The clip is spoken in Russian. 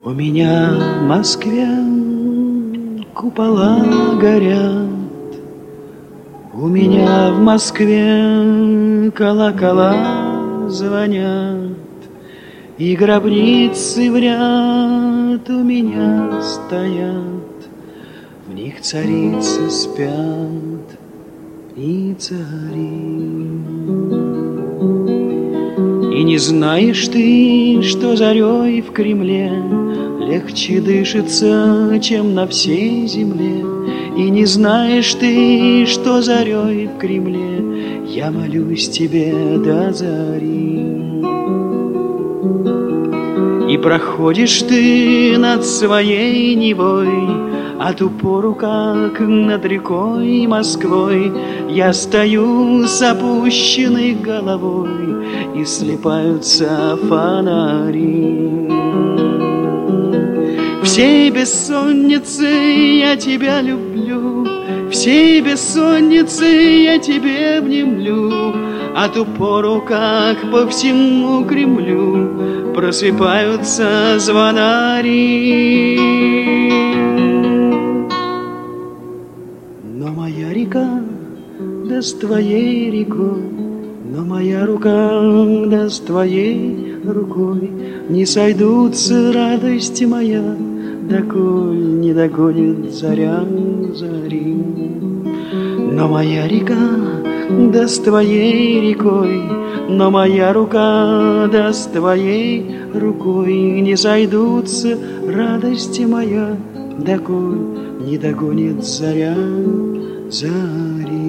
У меня в Москве купола горят, у меня в Москве колокола звонят, и гробницы в ряд у меня стоят, в них царицы спят и цари. И не знаешь ты, что зарей в Кремле легче дышится, чем на всей земле. И не знаешь ты, что зарей в Кремле я молюсь тебе до зари. И проходишь ты над своей Невой, а ту пору, как над рекой Москвой, я стою с опущенной головой, и слипаются фонари. Всей бессонницей я тебя люблю, всей бессонницей я тебе внемлю, а ту пору, как по всему Кремлю просыпаются звонари. Но моя река, да с твоей рекой, но моя рука, да с твоей рукой не сойдутся, радость моя, доколь не догонит заря зари. Но моя река, да с твоей рекой, но моя рука, да с твоей рукой не сойдутся, радость моя, доколь не догонит заря зари.